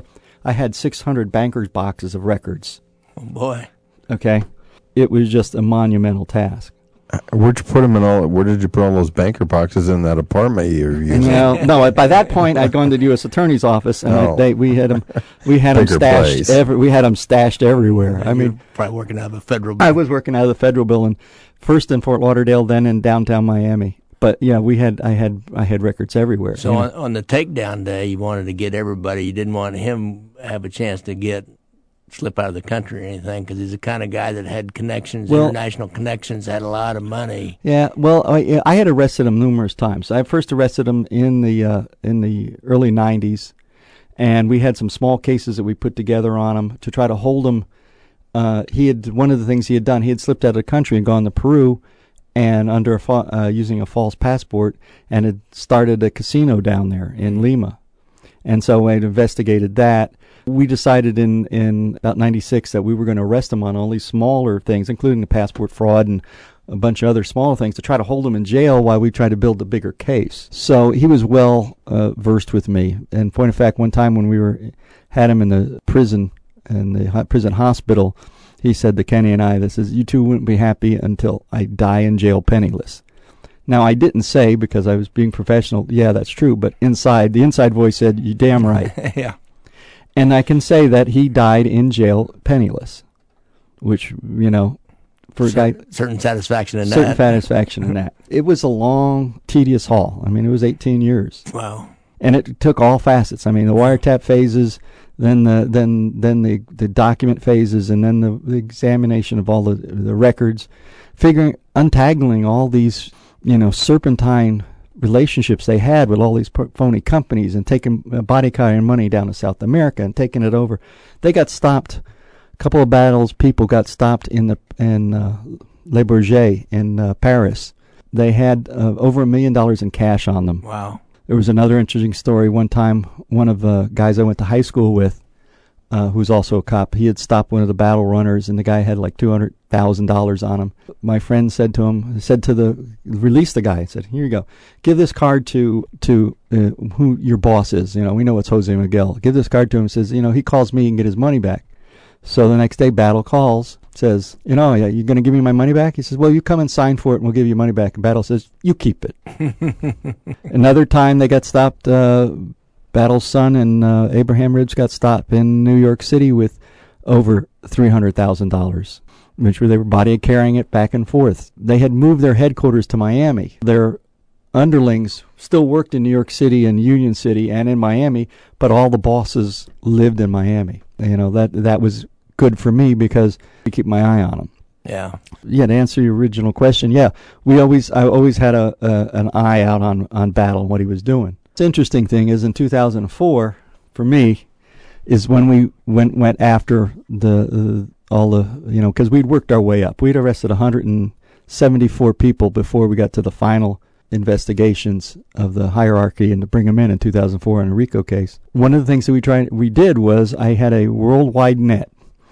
I had six hundred bankers' boxes of records. Oh, boy. Okay? It was just a monumental task. Where'd you put them in all? Where did you put all those banker boxes in that apartment you were using? No, no. By that point, I'd gone to the U S Attorney's office, and Oh. I, they, we had them, we had them Bigger stashed. place. Every, we had them stashed everywhere. I mean, You're probably working out of a federal. I was working out of the federal building, first in Fort Lauderdale, then in downtown Miami. But yeah, we had, I had, I had records everywhere. So you know. on, on the takedown day, you wanted to get everybody. You didn't want him to have a chance to get slip out of the country or anything, because he's the kind of guy that had connections, Well- international connections, had a lot of money. Yeah, well, I, I had arrested him numerous times. I first arrested him in the uh, in the early nineties, and we had some small cases that we put together on him to try to hold him. Uh, he had one of the things he had done. He had slipped out of the country and gone to Peru, and under a fa- uh, using a false passport, and had started a casino down there in Lima. And so I investigated that. We decided in, in about ninety-six that we were going to arrest him on all these smaller things, including the passport fraud and a bunch of other smaller things, to try to hold him in jail while we tried to build a bigger case. So he was well uh, versed with me. And point of fact, one time when we were had him in the prison, in the ho- prison hospital, he said to Kenny and I, "This is you two wouldn't be happy until I die in jail penniless." Now, I didn't say, because I was being professional, yeah, that's true, but inside, the inside voice said, "You damn right." Yeah. And I can say that he died in jail penniless, which, you know, for a guy, Certain, certain satisfaction in certain that. satisfaction in that. It was a long, tedious haul. I mean, it was eighteen years. Wow. And it took all facets. I mean, the wiretap phases, then the then then the, the document phases, and then the, the examination of all the the records, figuring, untangling all these, you know, serpentine relationships they had with all these phony companies, and taking uh, body carrying money down to South America and taking it over. They got stopped. A couple of battles, people got stopped in the in uh, Le Bourget in uh, Paris. They had uh, over a million dollars in cash on them. Wow. There was another interesting story. One time, one of the guys I went to high school with, uh, who's also a cop, he had stopped one of the battle runners, and the guy had like two hundred thousand dollars on him. My friend said to him, said to the, release the guy, said, "Here you go. Give this card to to uh, who your boss is. You know, we know it's Jose Miguel. Give this card to him." Says, "You know, he calls me and get his money back." So the next day, Battle calls, says, "You know, yeah, you going to give me my money back?" He says, "Well, you come and sign for it, and we'll give you money back." And Battle says, "You keep it." Another time they got stopped, uh, Battle's son and uh, Abraham Ribs got stopped in New York City with over three hundred thousand dollars, which were, they were body carrying it back and forth. They had moved their headquarters to Miami. Their underlings still worked in New York City and Union City and in Miami, but all the bosses lived in Miami. You know, that that was good for me because I keep my eye on them. Yeah. Yeah, to answer your original question, yeah, we always I always had a, a an eye out on, on Battle and what he was doing. The interesting thing is in two thousand four, for me, is when we went went after the uh, all the, you know, because we'd worked our way up. We'd arrested one hundred seventy-four people before we got to the final investigations of the hierarchy and to bring them in in two thousand four in a RICO case. One of the things that we tried we did was I had a worldwide net,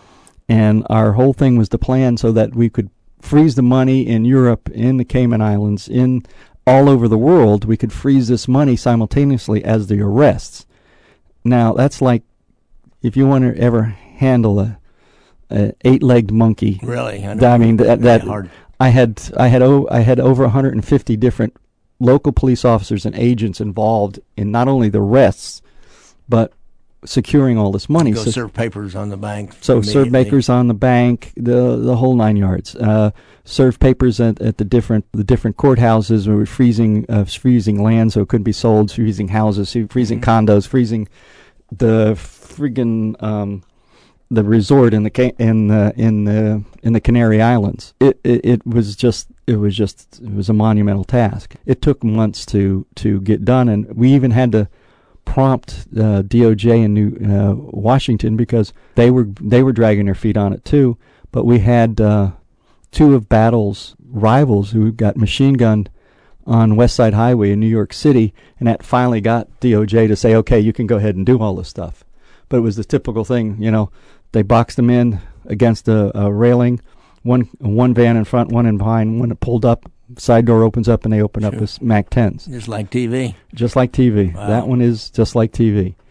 and our whole thing was to plan so that we could freeze the money in Europe, in the Cayman Islands, in all over the world. We could freeze this money simultaneously as the arrests. Now that's like if you want to ever handle a, a eight-legged monkey. Really? I, know. I mean that, that hard. I had I had oh, I had over one hundred fifty different local police officers and agents involved in not only the arrests, but securing all this money. Go so, serve papers on the bank. so serve papers on the bank, the the whole nine yards. Uh, serve papers at, at the different the different courthouses. We were freezing uh, freezing land so it couldn't be sold. Freezing houses, freezing mm-hmm. condos, freezing the friggin' um, the resort in the in the in the in the Canary Islands. It, it it was just it was just it was a monumental task. It took months to to get done, and we even had to prompt uh, D O J in New uh, Washington because they were they were dragging their feet on it too. But we had uh, two of Battle's rivals who got machine gunned on West Side Highway in New York City, and that finally got D O J to say, "Okay, you can go ahead and do all this stuff." But it was the typical thing, you know. They boxed them in against a, a railing, one one van in front, one in behind. When it pulled up, side door opens up, and they open Sure. up with Mac tens. Just like T V. Just like T V. Wow. That one is just like T V. Huh.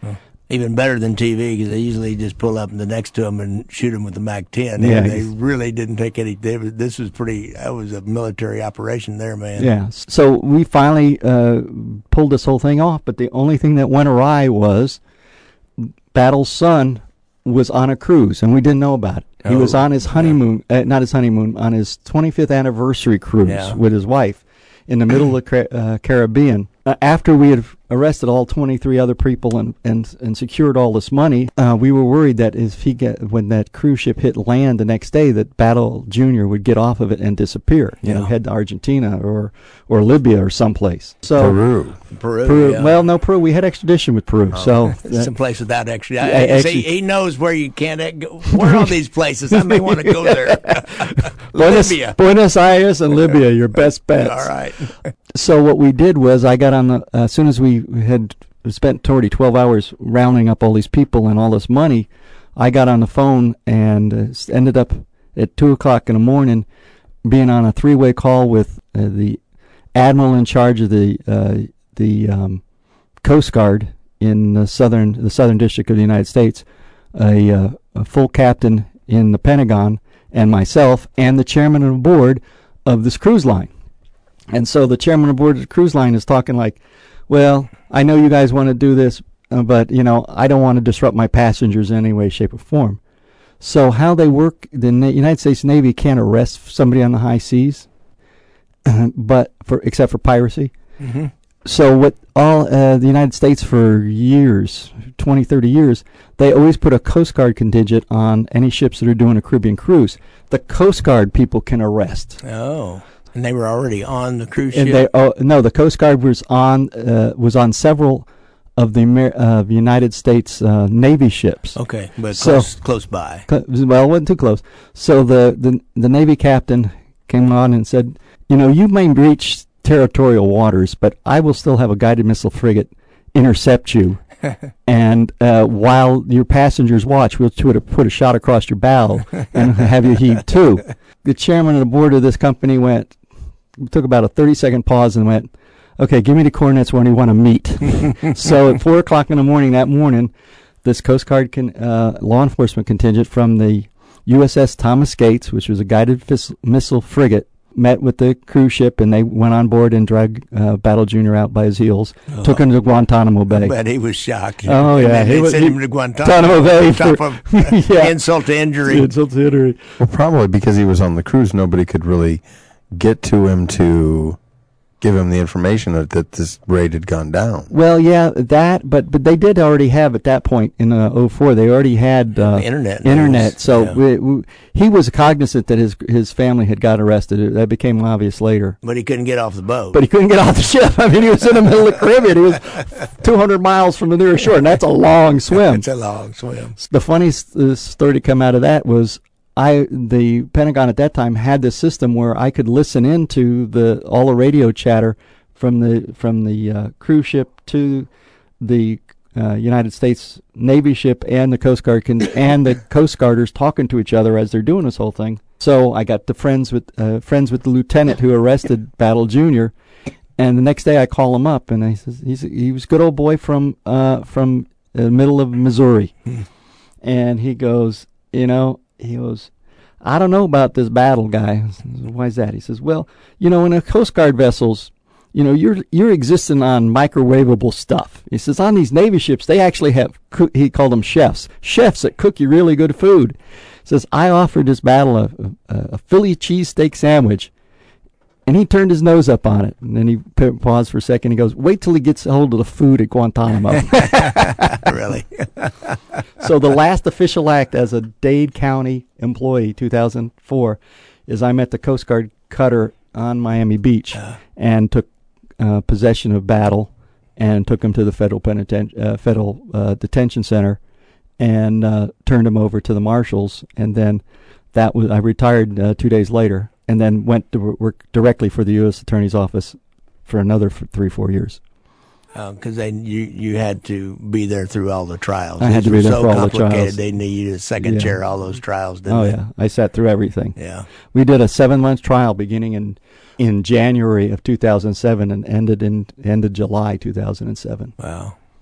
Even better than T V, because they usually just pull up the next to them and shoot them with the Mac ten. Yeah, And they he's- really didn't take any. They, was- this was pretty. That was a military operation there, man. Yeah. So we finally uh, pulled this whole thing off, but the only thing that went awry was Battle's son was on a cruise, and we didn't know about it. He Oh, was on his honeymoon, uh, not his honeymoon, on his twenty-fifth anniversary cruise Yeah. with his wife in the middle of the Car- uh, Caribbean. Uh, after we had arrested all twenty-three other people and, and, and secured all this money, uh, we were worried that if he get, when that cruise ship hit land the next day, that Battle Junior would get off of it and disappear, you know, Yeah. head to Argentina or, or Libya or someplace. So Peru. Peru. Peru, yeah. well, no, Peru. We had extradition with Peru, so that- Someplace without extra. Yeah, I, actually- see, he knows where you can't e- go. Where are all these places? I may want to go there. Buenos, Libya. Buenos Aires and Libya, your best bets. All right. So what we did was I got on the, uh, as soon as we had spent already twelve hours rounding up all these people and all this money, I got on the phone and uh, s- ended up at two o'clock in the morning being on a three-way call with uh, the admiral in charge of the uh, the um, Coast Guard in the southern the southern district of the United States, a, uh, a full captain in the Pentagon, and myself, and the chairman of the board of this cruise line. And so the chairman of the board of the cruise line is talking like, well, I know you guys want to do this, uh, but, you know, I don't want to disrupt my passengers in any way, shape, or form. So how they work, the Na- United States Navy can't arrest somebody on the high seas, but for except for piracy. Mm-hmm. So what all uh, the United States for years, twenty, thirty years, they always put a Coast Guard contingent on any ships that are doing a Caribbean cruise. The Coast Guard people can arrest. Oh, and they were already on the cruise And ship. they, oh, no, the Coast Guard was on uh, was on several of the Amer- uh, United States uh, Navy ships. Okay, but So- close, close by. Cl- Well, it wasn't too close. So the, the the Navy captain came on and said, you know, you may reach territorial waters, but I will still have a guided missile frigate intercept you. And uh, while your passengers watch, we'll put a, put a shot across your bow and have you heave to. The chairman of the board of this company went, took about a thirty-second pause and went, okay, give me the coordinates when you want to meet. So at four o'clock in the morning that morning, this Coast Guard con- uh, law enforcement contingent from the U S S Thomas Gates, which was a guided fis- missile frigate, met with the cruise ship, and they went on board and dragged uh, Battle Junior out by his heels, took him to Guantanamo Bay. But he was shocked. Oh, yeah, And he they was- sent he- him to Guantanamo. Guantanamo Bay on top for- of Yeah. insult to injury. Insult to injury. Well, probably because he was on the cruise, nobody could really get to him to give him the information that, that this raid had gone down. Well, yeah, that, but but they did already have at that point in uh, oh four. They already had uh, Internet Internet, news, so yeah. we, we, he was cognizant that his his family had got arrested. That became obvious later. But he couldn't get off the boat. But he couldn't get off the ship. I mean, he was in the middle of the Caribbean. He was two hundred miles from the nearest shore, and that's a long swim. It's a long swim. The funniest uh, story to come out of that was I the Pentagon at that time had this system where I could listen into the all the radio chatter from the from the uh, cruise ship to the uh, United States Navy ship and the Coast Guard can, and the Coast Guarders talking to each other as they're doing this whole thing. So I got the friends with uh, friends with the lieutenant who arrested Battle Junior, and the next day I call him up and I says he's he was a good old boy from uh, from the middle of Missouri, and he goes, you know, he goes, I don't know about this Battle guy. I says, why is that? He says, well, you know, in the Coast Guard vessels, you know, you're you're existing on microwavable stuff. He says, on these Navy ships, they actually have, coo- he called them chefs, chefs that cook you really good food. He says, I offered this Battle a, a, a Philly cheesesteak sandwich, and he turned his nose up on it. And then he pa- paused for a second. He goes, wait till he gets a hold of the food at Guantanamo. Really? So the last official act as a Dade County employee, two thousand four, is I met the Coast Guard cutter on Miami Beach Uh. and took uh, possession of Battle and took him to the federal peniten- uh, federal uh, detention center and uh, turned him over to the marshals. And then that was I retired uh, two days later and then went to work directly for the U S Attorney's Office for another f- three, four years. Because they you you had to be there through all the trials. I had These to be were there so for all the complicated, trials. They needed a second Yeah. chair all those trials, didn't Oh, they? yeah. I sat through everything. Yeah. We did a seven-month trial beginning in in January of two thousand seven and ended in ended July two thousand seven. Wow.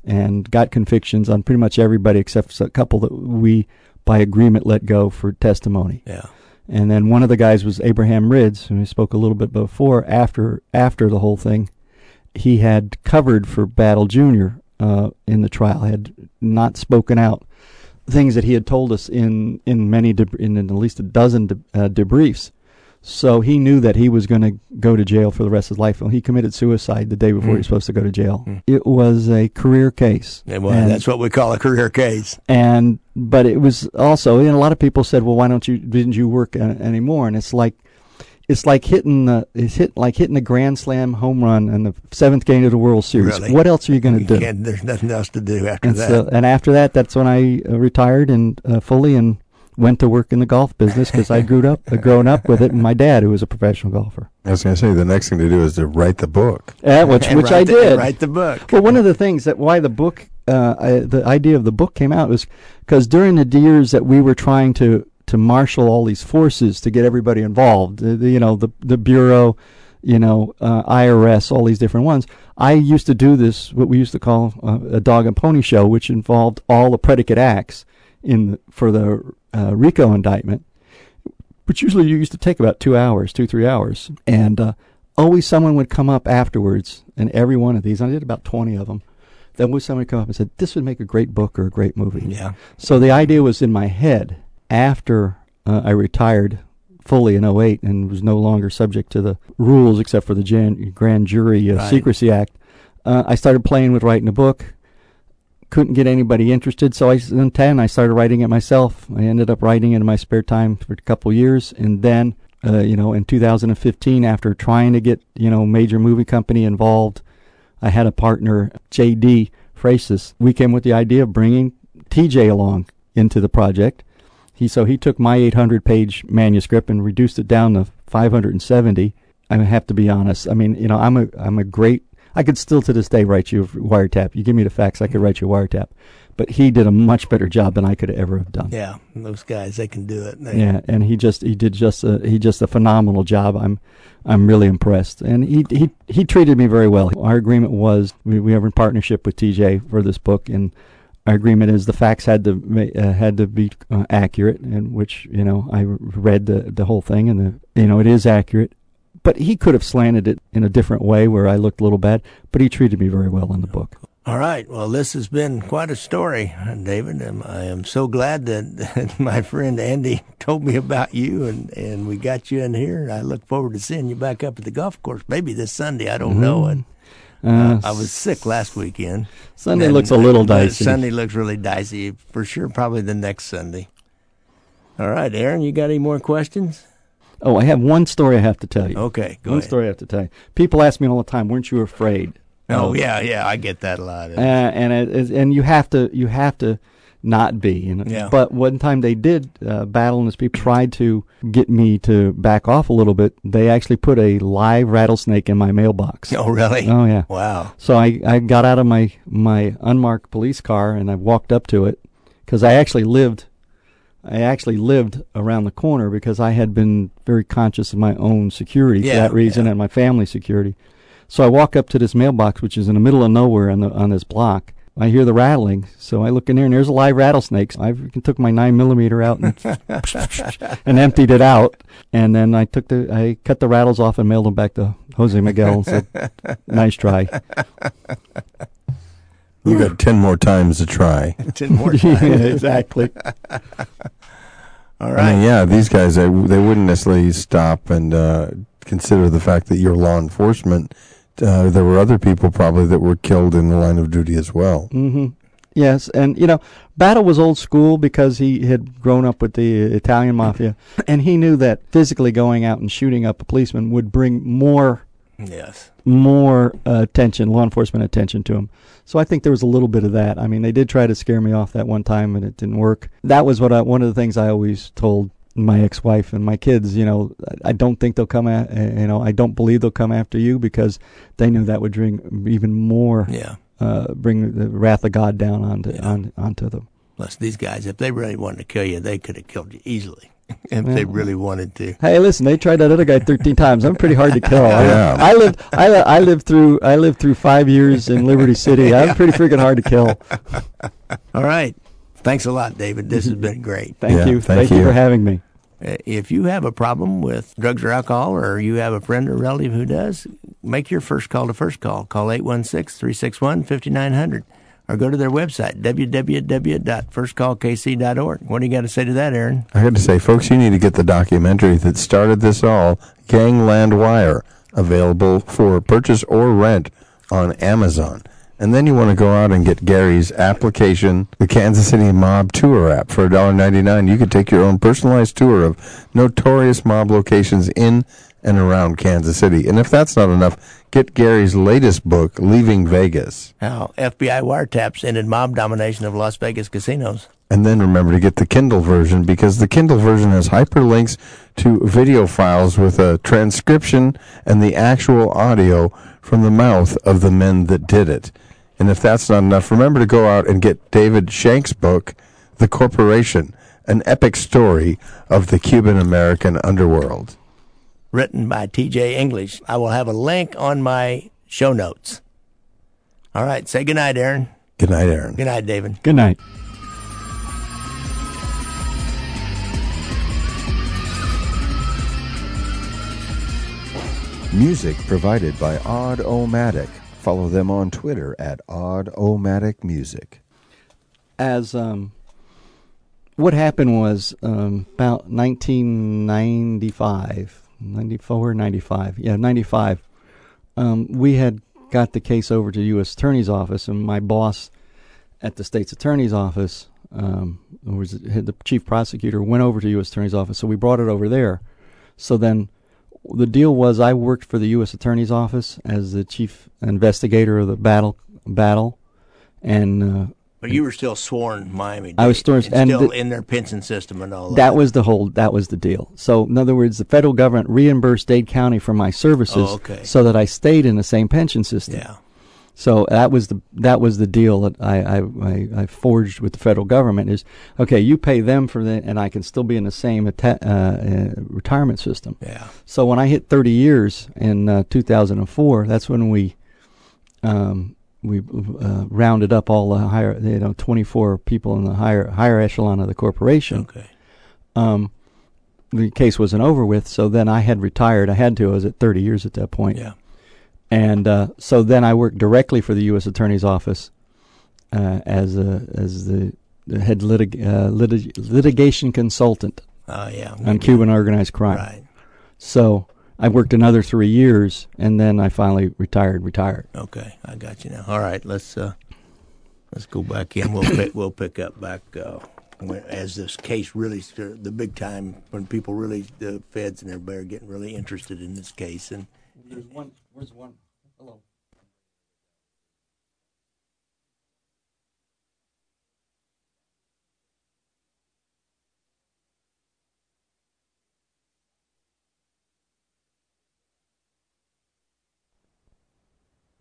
and got convictions on pretty much everybody except a couple that we, by agreement, let go for testimony. Yeah. And then one of the guys was Abraham Ridds, who we spoke a little bit before. After after the whole thing, he had covered for Battle Junior uh, in the trial, had not spoken out things that he had told us in in many deb- in, in at least a dozen de- uh, debriefs. So he knew that he was going to go to jail for the rest of his life. Well, he committed suicide the day before mm. he was supposed to go to jail. Mm. It was a career case. Yeah, well, and, that's what we call a career case. And but it was also, and a lot of people said, "Well, why don't you didn't you work uh, anymore?" And it's like it's like hitting the it's hit like hitting a grand slam home run in the seventh game of the World Series. Really? What else are you going to do? Can't, there's nothing else to do after and that. So, and after that, that's when I uh, retired and uh, fully and. went to work in the golf business because I grew up, uh, grown up with it, and my dad, who was a professional golfer. I was going to say the next thing to do is to write the book, uh, which which I the, did. Write the book. Well, one of the things that why the book, uh, I, the idea of the book came out was because during the years that we were trying to to marshal all these forces to get everybody involved, the, the, you know, the the bureau, you know, uh, I R S, all these different ones. I used to do this, what we used to call uh, a dog and pony show, which involved all the predicate acts in the, for the uh, RICO indictment, which usually used to take about two hours, two, three hours. And uh, always someone would come up afterwards, and every one of these, I did about twenty of them, then would somebody come up and said, this would make a great book or a great movie. Yeah. So the idea was in my head after uh, I retired fully in oh eight and was no longer subject to the rules except for the Jan- Grand Jury uh, right. Secrecy Act. Uh, I started playing with writing a book. Couldn't get anybody interested, so I, in ten, I started writing it myself. I ended up writing it in my spare time for a couple years, and then, uh, you know, in two thousand fifteen, after trying to get, you know, major movie company involved, I had a partner, J D Freisis. We came with the idea of bringing T J along into the project. He so he took my eight hundred page manuscript and reduced it down to five hundred seventy. I have to be honest. I mean, you know, I'm a I'm a great. I could still to this day write you a wiretap. You give me the facts, I could write you a wiretap. But he did a much better job than I could ever have done. Yeah, those guys, they can do it. They, yeah, and he just he did just a, he just a phenomenal job. I'm I'm really impressed, and he he he treated me very well. Our agreement was we we are in partnership with T J for this book, and our agreement is the facts had to uh, had to be uh, accurate, and which you know I read the the whole thing, and the you know it is accurate. But he could have slanted it in a different way where I looked a little bad, but he treated me very well in the book. All right. Well, this has been quite a story, David. And I am so glad that my friend Andy told me about you, and, and we got you in here. I look forward to seeing you back up at the golf course, maybe this Sunday. I don't mm-hmm. know. And uh, uh, I was sick last weekend. Sunday and, looks a little dicey. Sunday looks really dicey, for sure, probably the next Sunday. All right, Aaron, you got any more questions? Oh, I have one story I have to tell you. Okay, go One ahead. story I have to tell you. People ask me all the time, weren't you afraid? Oh, uh, yeah, yeah, I get that a lot. Uh, and it is, and you have to you have to not be. You know? Yeah. But one time they did, uh, Battle and his people tried to get me to back off a little bit. They actually put a live rattlesnake in my mailbox. Oh, really? Oh, yeah. Wow. So I, I got out of my, my unmarked police car and I walked up to it because I actually lived I actually lived around the corner because I had been very conscious of my own security yeah, for that reason yeah. and my family's security. So I walk up to this mailbox, which is in the middle of nowhere on the on this block. I hear the rattling, so I look in there, and there's a live rattlesnake. I took my nine millimeter out and, and emptied it out, and then I took the I cut the rattles off and mailed them back to Jose Miguel and said, "Nice try." You got ten more times to try. ten more times. Yeah, exactly. All right. I mean, yeah, these guys, they, they wouldn't necessarily stop and uh, consider the fact that you're law enforcement. Uh, there were other people probably that were killed in the line of duty as well. Mm-hmm. Yes, and, you know, Battle was old school because he had grown up with the Italian mafia, and he knew that physically going out and shooting up a policeman would bring more yes. more uh, attention, law enforcement attention to him. So I think there was a little bit of that. I mean, they did try to scare me off that one time, and it didn't work. That was what I, one of the things I always told my ex-wife and my kids. You know, I don't think they'll come. At, you know, I don't believe they'll come after you because they knew that would bring even more. Yeah. Uh, bring the wrath of God down onto yeah. on, onto them. Plus, these guys, if they really wanted to kill you, they could have killed you easily. if they really wanted to. Hey, listen, they tried that other guy thirteen times. I'm pretty hard to kill. Yeah. I, I lived I, li- I lived through I lived through five years in Liberty City. I'm pretty freaking hard to kill. All right. Thanks a lot, David. This has been great. Thank Yeah, you. thank Thank you you. for having me. Uh, If you have a problem with drugs or alcohol, or you have a friend or relative who does, make your first call to First Call. Call eight one six, three six one, five nine zero zero or go to their website, w w w dot first call k c dot org. What do you got to say to that, Aaron? I got to say, folks, you need to get the documentary that started this all, Gangland Wire, available for purchase or rent on Amazon. And then you want to go out and get Gary's application, the Kansas City Mob Tour app for one dollar ninety-nine. You could take your own personalized tour of notorious mob locations in and around Kansas City. And if that's not enough, get Gary's latest book, Leaving Vegas. How F B I wiretaps ended mob domination of Las Vegas casinos. And then remember to get the Kindle version, because the Kindle version has hyperlinks to video files with a transcription and the actual audio from the mouth of the men that did it. And if that's not enough, remember to go out and get David Shank's book, The Corporation, an epic story of the Cuban-American underworld. Written by T J English. I will have a link on my show notes. All right. Say goodnight, Aaron. Good night, Aaron. Good night, David. Good night. Music provided by Odd-O-Matic. Follow them on Twitter at Odd-O-Matic Music. As um, what happened was um, about nineteen ninety-five, ninety-four, ninety-five, yeah, ninety-five. Um, we had got the case over to the U S Attorney's Office, and my boss at the State's Attorney's Office, um, was the chief prosecutor, went over to the U S Attorney's Office, so we brought it over there. So then the deal was I worked for the U S Attorney's Office as the chief investigator of the battle, battle, and uh, But you were still sworn Miami-Dade. I was sworn- and and still the- in their pension system and all that. that was the whole. That was the deal. So, in other words, the federal government reimbursed Dade County for my services, Oh, okay. so that I stayed in the same pension system. Yeah. So that was the that was the deal that I I, I, I forged with the federal government. Is okay, you pay them for that, and I can still be in the same atta- uh, uh, retirement system. Yeah. So when I hit thirty years in uh, two thousand four, that's when we um, we uh, rounded up all the higher, you know, twenty-four people in the higher higher echelon of the corporation. Okay. Um, the case wasn't over with, so then I had retired. I had to. I was at thirty years at that point. Yeah. And uh, so then I worked directly for the U S Attorney's Office uh, as a, as the, the head litig- uh, litig- litigation consultant Oh, yeah. on Cuban organized crime. Right. So I worked another three years, and then I finally retired. Retired. Okay, I got you now. All right, let's uh, let's go back in. We'll pick, we'll pick up back uh, when, as this case really st- the big time when people really the feds and everybody are getting really interested in this case and. There's one. Where's one? Hello.